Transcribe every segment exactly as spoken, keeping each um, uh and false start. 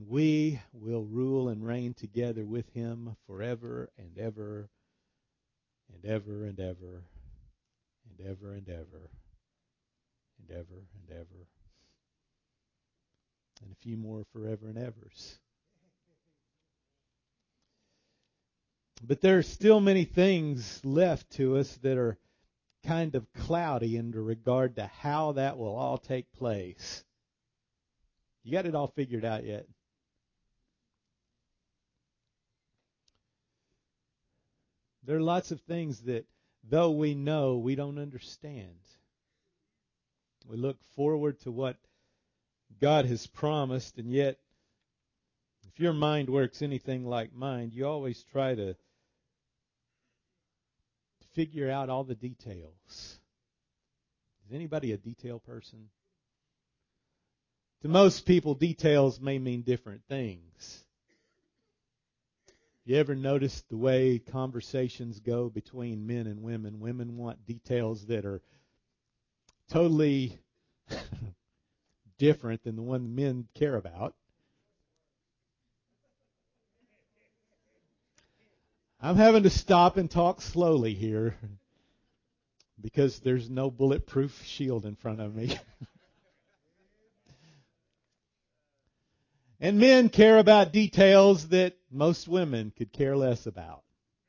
and we will rule and reign together with Him forever and ever and ever and ever and ever and ever and ever and ever. And a few more forever and evers. But there are still many things left to us that are kind of cloudy in regard to how that will all take place. You got it all figured out yet? There are lots of things that, though we know, we don't understand. We look forward to what God has promised, and yet, if your mind works anything like mine, you always try to figure out all the details. Is anybody a detail person? To most people, details may mean different things. You ever notice the way conversations go between men and women? Women want details that are totally different than the one men care about. I'm having to stop and talk slowly here because there's no bulletproof shield in front of me. And men care about details that most women could care less about.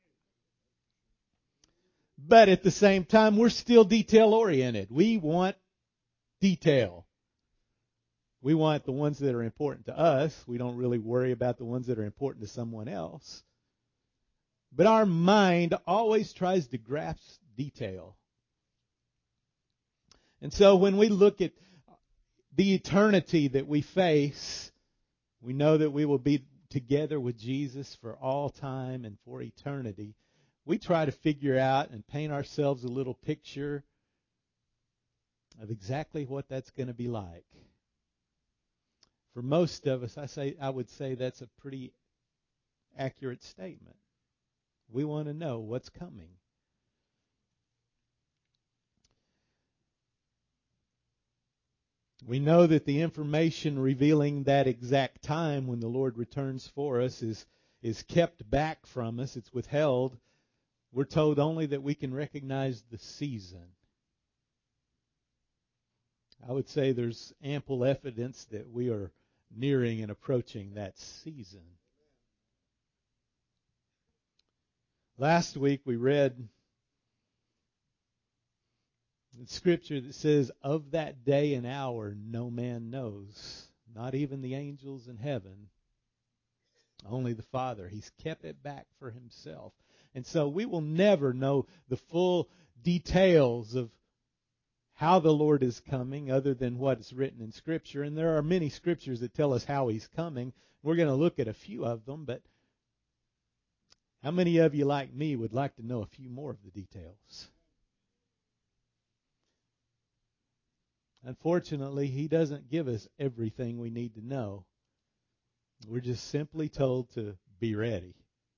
But at the same time, we're still detail-oriented. We want detail. We want the ones that are important to us. We don't really worry about the ones that are important to someone else. But our mind always tries to grasp detail. And so when we look at the eternity that we face, we know that we will be together with Jesus for all time and for eternity. We try to figure out and paint ourselves a little picture of exactly what that's going to be like. For most of us, I say I would say that's a pretty accurate statement. We want to know what's coming. We know that the information revealing that exact time when the Lord returns for us is, is kept back from us. It's withheld. We're told only that we can recognize the season. I would say there's ample evidence that we are nearing and approaching that season. Last week we read the scripture that says, of that day and hour no man knows, not even the angels in heaven, only the Father. He's kept it back for Himself. And so we will never know the full details of how the Lord is coming other than what is written in Scripture. And there are many Scriptures that tell us how He's coming. We're going to look at a few of them, but how many of you, like me, would like to know a few more of the details? Unfortunately, He doesn't give us everything we need to know. We're just simply told to be ready.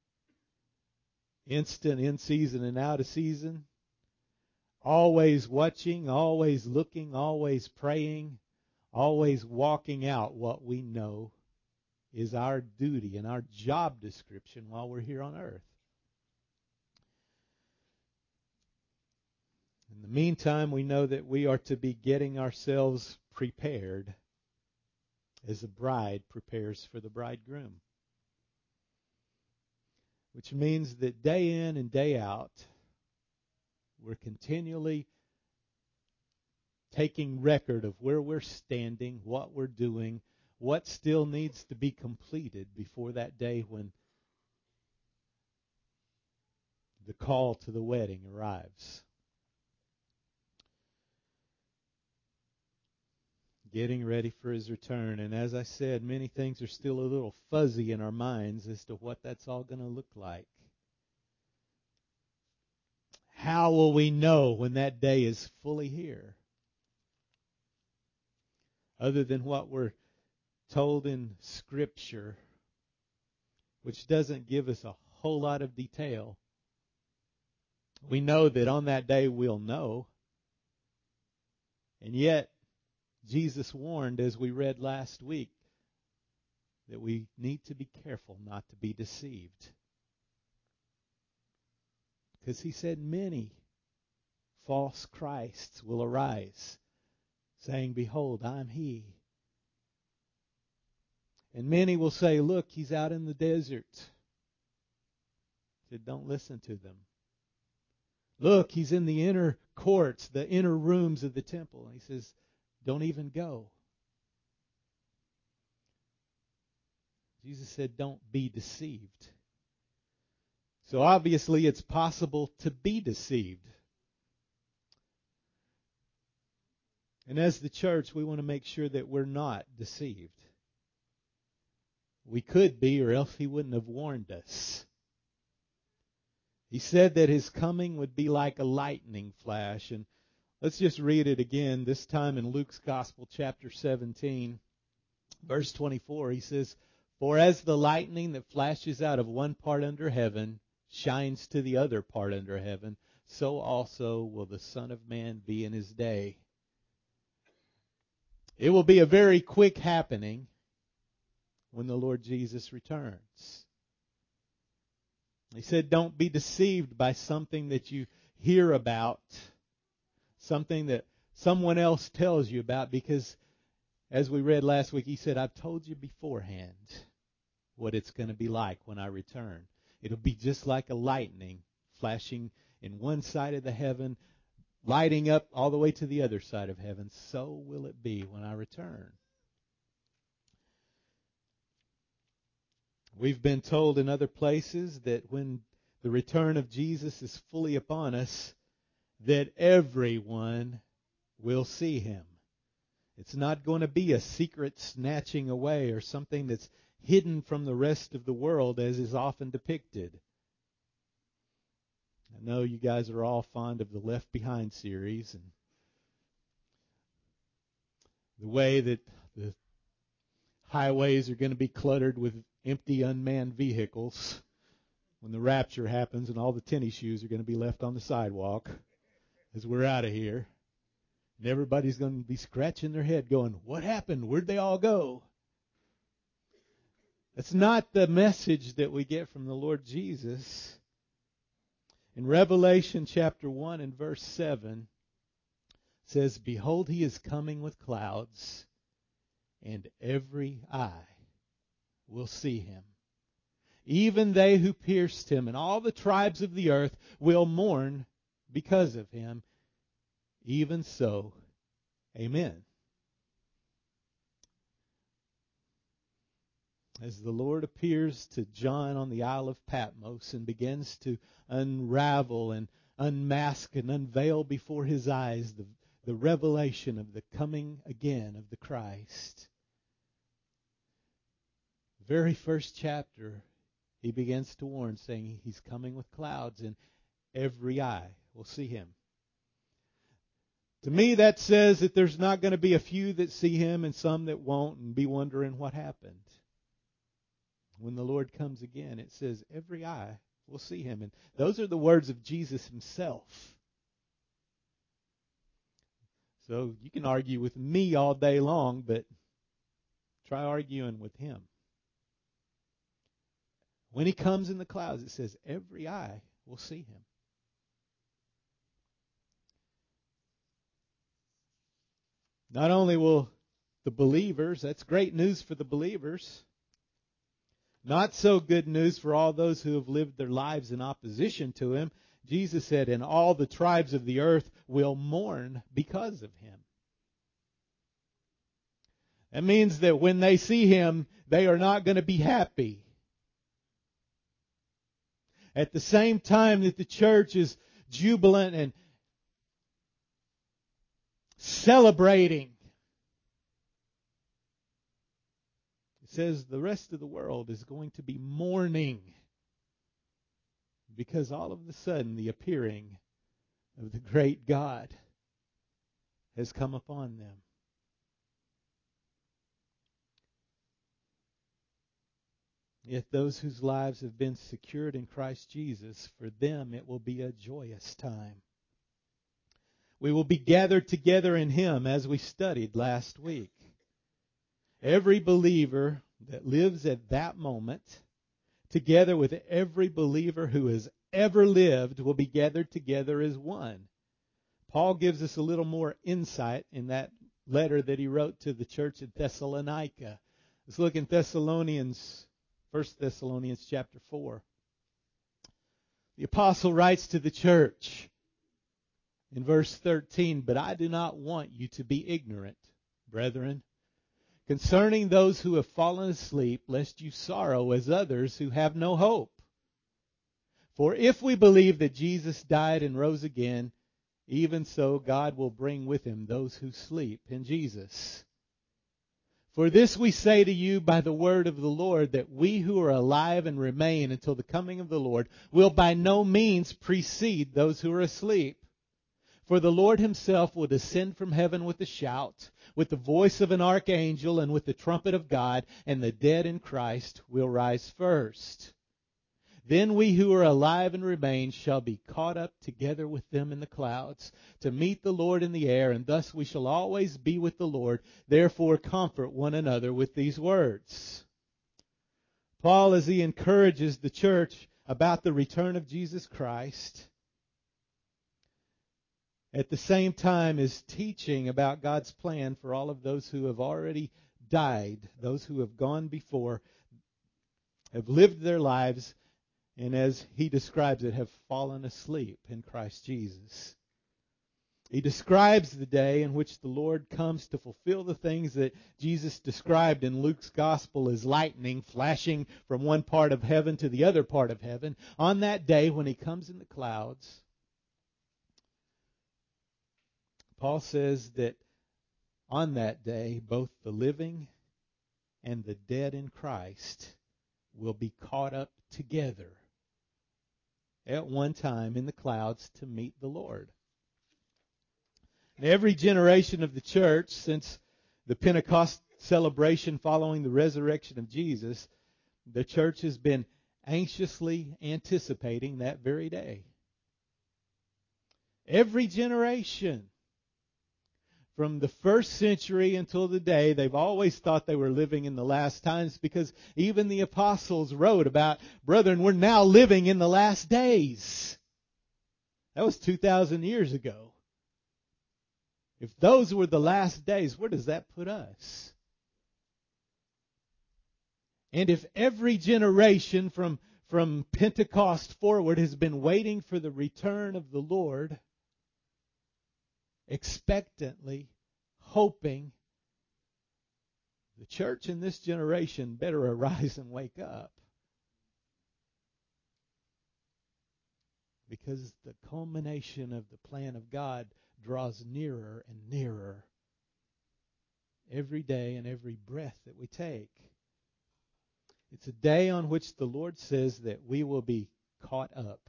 Instant, in season and out of season. Always watching, always looking, always praying, always walking out what we know is our duty and our job description while we're here on earth. In the meantime, we know that we are to be getting ourselves prepared as a bride prepares for the bridegroom. Which means that day in and day out, we're continually taking record of where we're standing, what we're doing, what still needs to be completed before that day when the call to the wedding arrives. Getting ready for His return. And as I said, many things are still a little fuzzy in our minds as to what that's all going to look like. How will we know when that day is fully here? Other than what we're told in Scripture, which doesn't give us a whole lot of detail. We know that on that day we'll know. And yet, Jesus warned, as we read last week, that we need to be careful not to be deceived. Because he said many false Christs will arise, saying, "Behold, I'm he." And many will say, "Look, he's out in the desert." He said, don't listen to them. "Look, he's in the inner courts, the inner rooms of the temple." And he says, don't even go. Jesus said, don't be deceived. So obviously it's possible to be deceived. And as the church, we want to make sure that we're not deceived. We could be, or else he wouldn't have warned us. He said that his coming would be like a lightning flash. And let's just read it again, this time in Luke's Gospel, chapter seventeen, verse twenty-four. He says, "For as the lightning that flashes out of one part under heaven shines to the other part under heaven, so also will the Son of Man be in his day." It will be a very quick happening when the Lord Jesus returns. He said, don't be deceived by something that you hear about, something that someone else tells you about, because as we read last week, he said, I've told you beforehand what it's going to be like when I return. It'll be just like a lightning flashing in one side of the heaven, lighting up all the way to the other side of heaven. So will it be when I return. We've been told in other places that when the return of Jesus is fully upon us, that everyone will see him. It's not going to be a secret snatching away or something that's hidden from the rest of the world as is often depicted. I know you guys are all fond of the Left Behind series and the way that the highways are going to be cluttered with empty, unmanned vehicles when the rapture happens, and all the tennis shoes are going to be left on the sidewalk as we're out of here. And everybody's going to be scratching their head going, what happened? Where'd they all go? That's not the message that we get from the Lord Jesus. In Revelation chapter one and verse seven, it says, "Behold, he is coming with clouds, and every eye will see him. Even they who pierced him, and all the tribes of the earth will mourn because of him. Even so, amen." As the Lord appears to John on the Isle of Patmos and begins to unravel and unmask and unveil before his eyes the, the revelation of the coming again of the Christ. Very first chapter, he begins to warn, saying he's coming with clouds and every eye will see him. To me, that says that there's not going to be a few that see him and some that won't and be wondering what happened. When the Lord comes again, it says every eye will see him. And those are the words of Jesus himself. So you can argue with me all day long, but try arguing with him. When he comes in the clouds, it says every eye will see him. Not only will the believers, that's great news for the believers, not so good news for all those who have lived their lives in opposition to him. Jesus said, and all the tribes of the earth will mourn because of him. That means that when they see him, they are not going to be happy. At the same time that the church is jubilant and celebrating, it says the rest of the world is going to be mourning because all of a sudden the appearing of the great God has come upon them. Yet those whose lives have been secured in Christ Jesus, for them it will be a joyous time. We will be gathered together in him as we studied last week. Every believer that lives at that moment, together with every believer who has ever lived, will be gathered together as one. Paul gives us a little more insight in that letter that he wrote to the church at Thessalonica. Let's look in Thessalonians, First Thessalonians chapter four. The apostle writes to the church in verse thirteen, "But I do not want you to be ignorant, brethren, concerning those who have fallen asleep, lest you sorrow as others who have no hope. For if we believe that Jesus died and rose again, even so God will bring with him those who sleep in Jesus. For this we say to you by the word of the Lord, that we who are alive and remain until the coming of the Lord will by no means precede those who are asleep. For the Lord himself will descend from heaven with a shout, with the voice of an archangel, and with the trumpet of God, and the dead in Christ will rise first. Then we who are alive and remain shall be caught up together with them in the clouds, to meet the Lord in the air, and thus we shall always be with the Lord. Therefore comfort one another with these words." Paul, as he encourages the church about the return of Jesus Christ, at the same time is teaching about God's plan for all of those who have already died, those who have gone before, have lived their lives, and as he describes it, have fallen asleep in Christ Jesus. He describes the day in which the Lord comes to fulfill the things that Jesus described in Luke's gospel as lightning flashing from one part of heaven to the other part of heaven. On that day when he comes in the clouds, Paul says that on that day, both the living and the dead in Christ will be caught up together at one time in the clouds to meet the Lord. In every generation of the church since the Pentecost celebration following the resurrection of Jesus, the church has been anxiously anticipating that very day. Every generation, from the first century until today, they've always thought they were living in the last times, because even the apostles wrote about, "Brethren, we're now living in the last days." That was two thousand years ago. If those were the last days, where does that put us? And if every generation from, from Pentecost forward has been waiting for the return of the Lord, expectantly, hoping, the church in this generation better arise and wake up. Because the culmination of the plan of God draws nearer and nearer every day and every breath that we take. It's a day on which the Lord says that we will be caught up.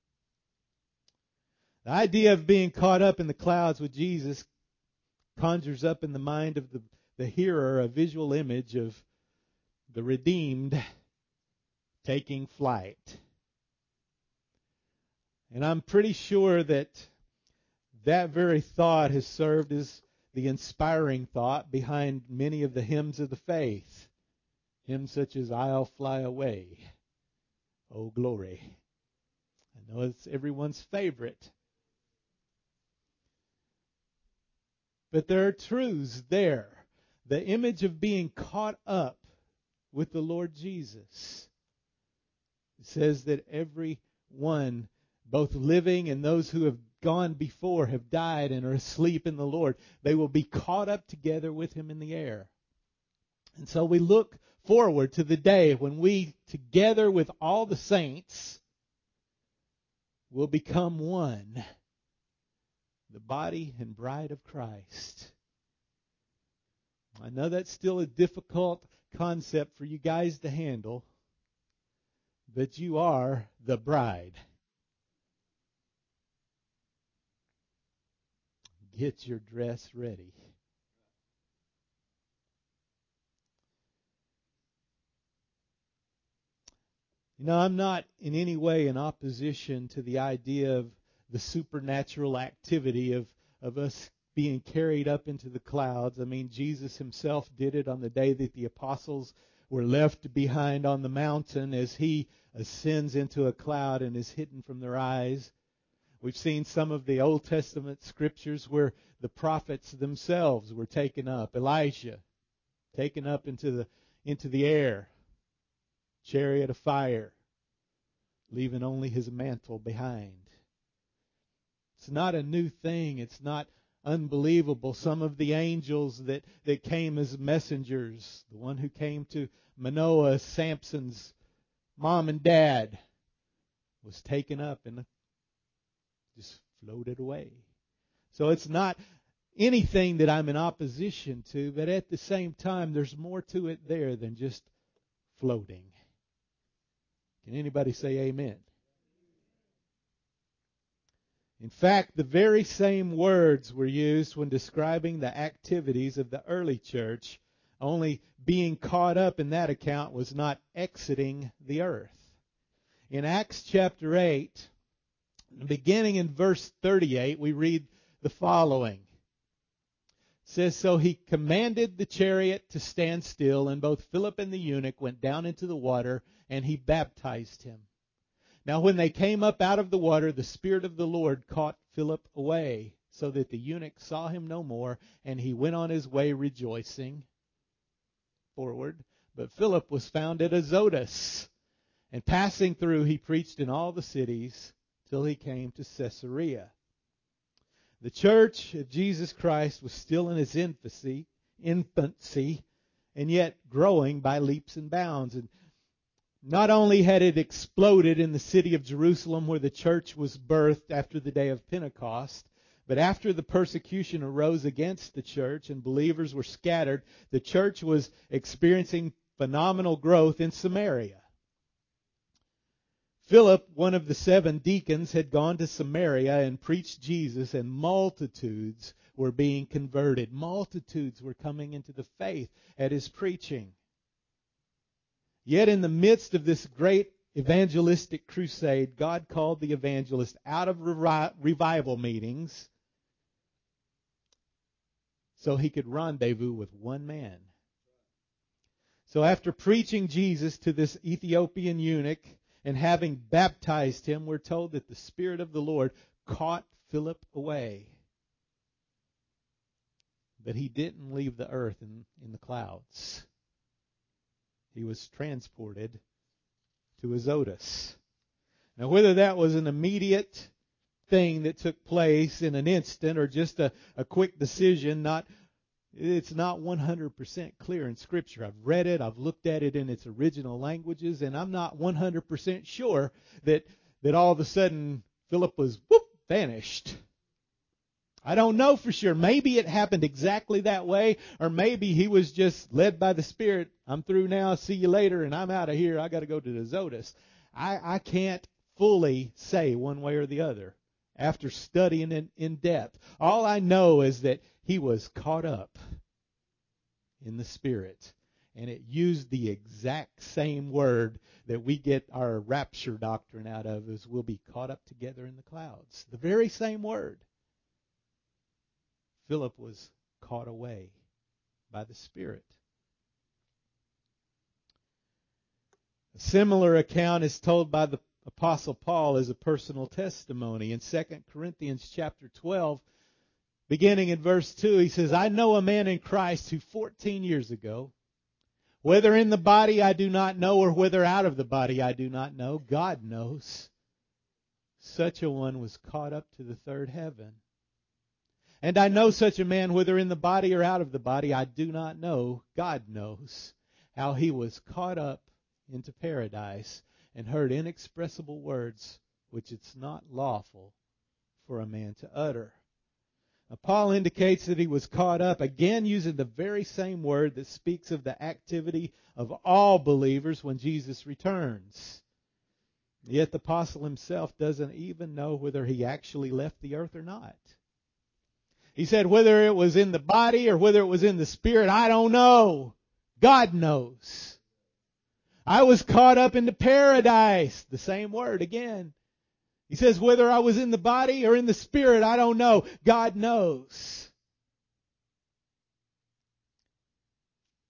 The idea of being caught up in the clouds with Jesus conjures up in the mind of the, the hearer a visual image of the redeemed taking flight. And I'm pretty sure that that very thought has served as the inspiring thought behind many of the hymns of the faith. Hymns such as "I'll Fly Away," "Oh Glory." I know it's everyone's favorite. But there are truths there. The image of being caught up with the Lord Jesus. It says that every one, both living and those who have gone before, have died and are asleep in the Lord. They will be caught up together with Him in the air. And so we look forward to the day when we, together with all the saints, will become one. The body and bride of Christ. I know that's still a difficult concept for you guys to handle, but you are the bride. Get your dress ready. You know, I'm not in any way in opposition to the idea of the supernatural activity of, of us being carried up into the clouds. I mean, Jesus himself did it on the day that the apostles were left behind on the mountain as he ascends into a cloud and is hidden from their eyes. We've seen some of the Old Testament scriptures where the prophets themselves were taken up. Elijah, taken up into the into the air, chariot of fire, leaving only his mantle behind. It's not a new thing. It's not unbelievable. Some of the angels that, that came as messengers, the one who came to Manoah, Samson's mom and dad, was taken up and just floated away. So it's not anything that I'm in opposition to, but at the same time, there's more to it there than just floating. Can anybody say amen? In fact, the very same words were used when describing the activities of the early church, only being caught up in that account was not exiting the earth. In Acts chapter eight, beginning in verse thirty-eight, we read the following. It says, "So he commanded the chariot to stand still, and both Philip and the eunuch went down into the water, and he baptized him. Now when they came up out of the water, the Spirit of the Lord caught Philip away, so that the eunuch saw him no more, and he went on his way rejoicing." Forward. "But Philip was found at Azotus, and passing through he preached in all the cities till he came to Caesarea." The church of Jesus Christ was still in its infancy, infancy, and yet growing by leaps and bounds. And not only had it exploded in the city of Jerusalem where the church was birthed after the day of Pentecost, but after the persecution arose against the church and believers were scattered, the church was experiencing phenomenal growth in Samaria. Philip, one of the seven deacons, had gone to Samaria and preached Jesus, and multitudes were being converted. Multitudes were coming into the faith at his preaching. Yet in the midst of this great evangelistic crusade, God called the evangelist out of revi- revival meetings so he could rendezvous with one man. So after preaching Jesus to this Ethiopian eunuch and having baptized him, we're told that the Spirit of the Lord caught Philip away. But he didn't leave the earth in, in the clouds. He was transported to Azotus. Now, whether that was an immediate thing that took place in an instant or just a, a quick decision, not it's not one hundred percent clear in Scripture. I've read it, I've looked at it in its original languages, and I'm not one hundred percent sure that, that all of a sudden Philip was, whoop, vanished. I don't know for sure. Maybe it happened exactly that way, or maybe he was just led by the Spirit. I'm through now, see you later, and I'm out of here. I got to go to Azotus. I, I can't fully say one way or the other after studying it in depth. All I know is that he was caught up in the Spirit, and it used the exact same word that we get our rapture doctrine out of, is we'll be caught up together in the clouds. The very same word. Philip was caught away by the Spirit. A similar account is told by the Apostle Paul as a personal testimony. In Second Corinthians chapter twelve, beginning in verse two, he says, "I know a man in Christ who fourteen years ago, whether in the body I do not know, or whether out of the body I do not know, God knows, such a one was caught up to the third heaven. And I know such a man, whether in the body or out of the body, I do not know, God knows, how he was caught up into paradise and heard inexpressible words which it's not lawful for a man to utter." Now, Paul indicates that he was caught up, again using the very same word that speaks of the activity of all believers when Jesus returns. Yet the apostle himself doesn't even know whether he actually left the earth or not. He said whether it was in the body or whether it was in the Spirit, I don't know. God knows. I was caught up into paradise. The same word again. He says whether I was in the body or in the Spirit, I don't know. God knows.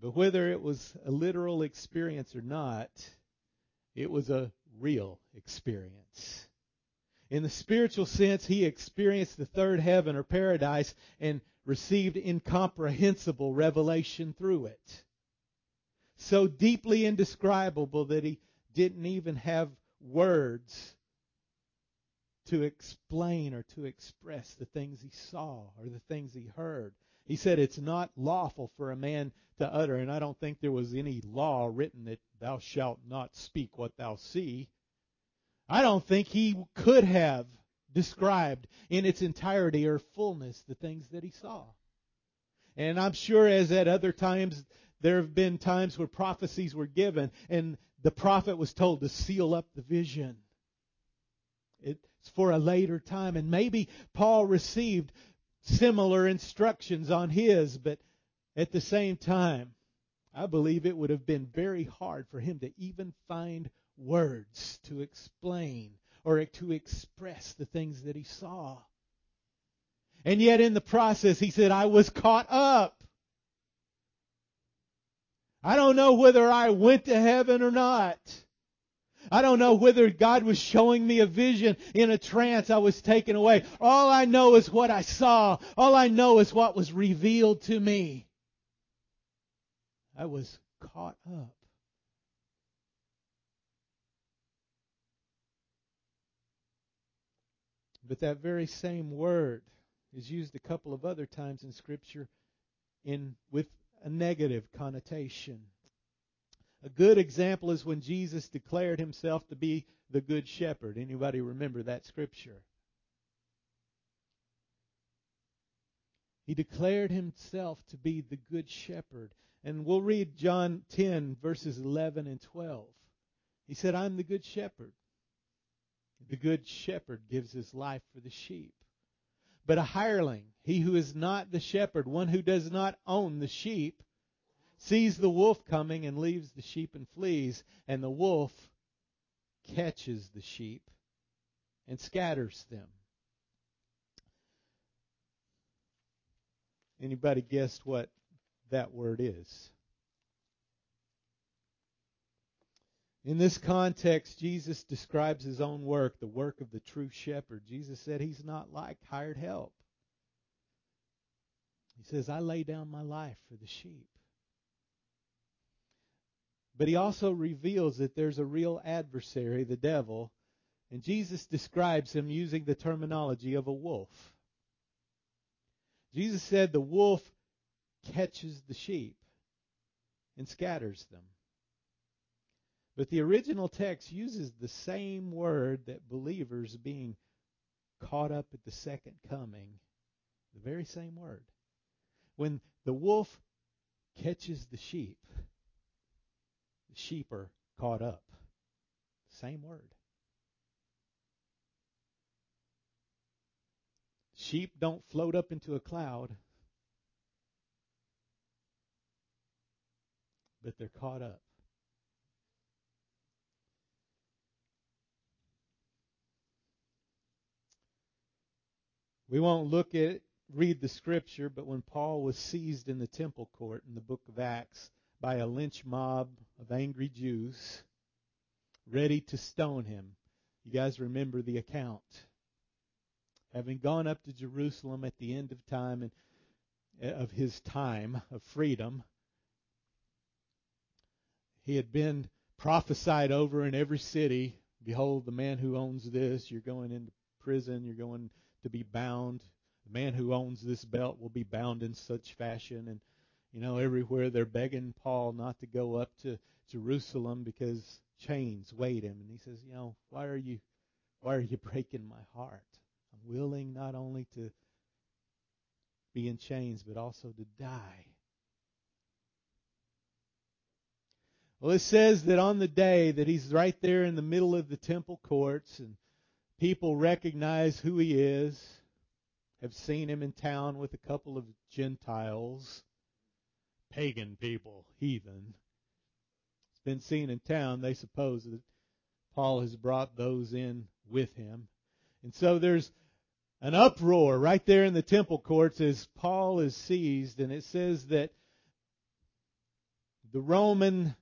But whether it was a literal experience or not, it was a real experience. In the spiritual sense, he experienced the third heaven or paradise and received incomprehensible revelation through it. So deeply indescribable that he didn't even have words to explain or to express the things he saw or the things he heard. He said it's not lawful for a man to utter, and I don't think there was any law written that thou shalt not speak what thou see. I don't think he could have described in its entirety or fullness the things that he saw. And I'm sure as at other times, there have been times where prophecies were given and the prophet was told to seal up the vision. It's for a later time. And maybe Paul received similar instructions on his, but at the same time, I believe it would have been very hard for him to even find words to explain or to express the things that he saw. And yet in the process, he said, I was caught up. I don't know whether I went to heaven or not. I don't know whether God was showing me a vision in a trance I was taken away. All I know is what I saw. All I know is what was revealed to me. I was caught up. But that very same word is used a couple of other times in Scripture in with a negative connotation. A good example is when Jesus declared himself to be the Good Shepherd. Anybody remember that scripture? He declared himself to be the Good Shepherd. And we'll read John ten, verses eleven and twelve. He said, I'm the Good Shepherd. The Good Shepherd gives his life for the sheep. But a hireling, he who is not the shepherd, one who does not own the sheep, sees the wolf coming and leaves the sheep and flees, and the wolf catches the sheep and scatters them. Anybody guessed what that word is? In this context, Jesus describes his own work, the work of the true shepherd. Jesus said he's not like hired help. He says, I lay down my life for the sheep. But he also reveals that there's a real adversary, the devil, and Jesus describes him using the terminology of a wolf. Jesus said the wolf catches the sheep and scatters them. But the original text uses the same word that believers being caught up at the second coming, the very same word. When the wolf catches the sheep, the sheep are caught up. Same word. Sheep don't float up into a cloud, but they're caught up. We won't look at, read the scripture, but when Paul was seized in the temple court in the book of Acts by a lynch mob of angry Jews ready to stone him, you guys remember the account. Having gone up to Jerusalem at the end of time and of his time of freedom, he had been prophesied over in every city. Behold, the man who owns this, you're going into prison, you're going to be bound. The man who owns this belt will be bound in such fashion. And, you know, everywhere they're begging Paul not to go up to Jerusalem because chains weighed him. And he says, you know, why are you, why are you breaking my heart? I'm willing not only to be in chains, but also to die. Well, it says that on the day that he's right there in the middle of the temple courts and people recognize who he is, have seen him in town with a couple of Gentiles, pagan people, heathen. It's been seen in town. They suppose that Paul has brought those in with him. And so there's an uproar right there in the temple courts as Paul is seized, and it says that the Roman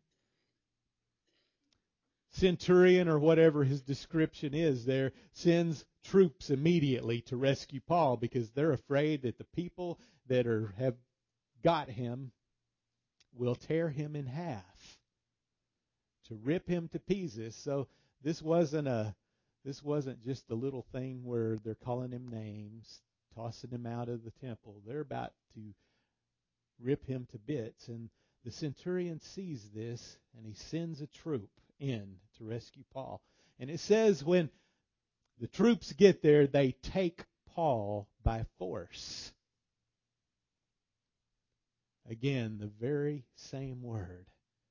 centurion, or whatever his description is there, sends troops immediately to rescue Paul because they're afraid that the people that are have got him will tear him in half, to rip him to pieces. So this wasn't a this wasn't just a little thing where they're calling him names, tossing him out of the temple. They're about to rip him to bits. And the centurion sees this, and he sends a troop in to rescue Paul. And it says when the troops get there, they take Paul by force. Again, the very same word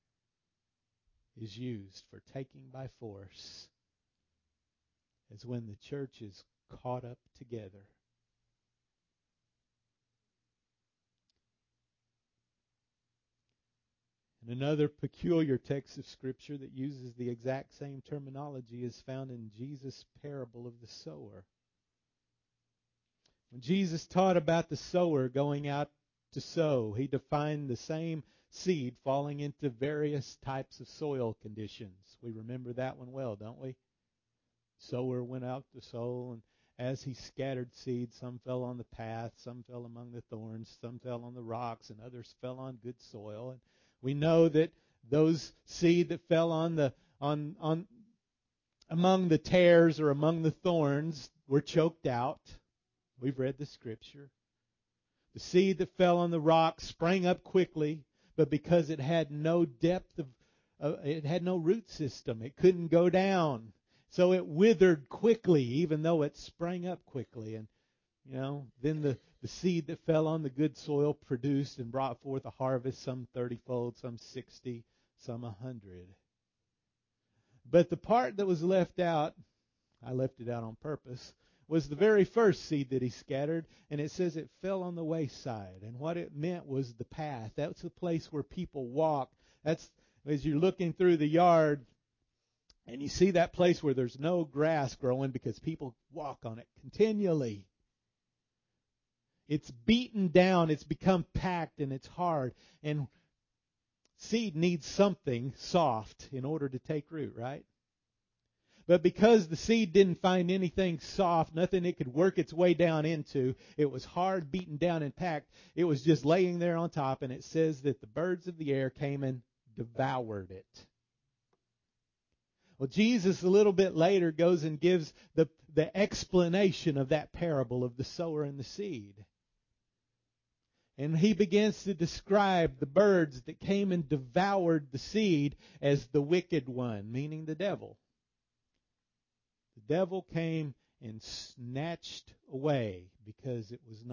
is used for taking by force as when the church is caught up together. And another peculiar text of Scripture that uses the exact same terminology is found in Jesus' parable of the sower. When Jesus taught about the sower going out to sow, he defined the same seed falling into various types of soil conditions. We remember that one well, don't we? Sower went out to sow, and as he scattered seed, some fell on the path, some fell among the thorns, some fell on the rocks, and others fell on good soil. And we know that those seed that fell on the on on among the tares or among the thorns were choked out. We've read the Scripture. The seed that fell on the rock sprang up quickly, but because it had no depth of, uh, it had no root system, it couldn't go down. So it withered quickly, even though it sprang up quickly. And, you know, then the, the seed that fell on the good soil produced and brought forth a harvest, some thirty-fold, some sixty, some a hundred. But the part that was left out, I left it out on purpose, was the very first seed that he scattered, and it says it fell on the wayside. And what it meant was the path. That's the place where people walk. That's, as you're looking through the yard, and you see that place where there's no grass growing because people walk on it continually. It's beaten down, it's become packed, and it's hard. And seed needs something soft in order to take root, right? But because the seed didn't find anything soft, nothing it could work its way down into, it was hard, beaten down, and packed. It was just laying there on top, and it says that the birds of the air came and devoured it. Well, Jesus a little bit later goes and gives the, the explanation of that parable of the sower and the seed. And he begins to describe the birds that came and devoured the seed as the wicked one, meaning the devil. The devil came and snatched away because it was not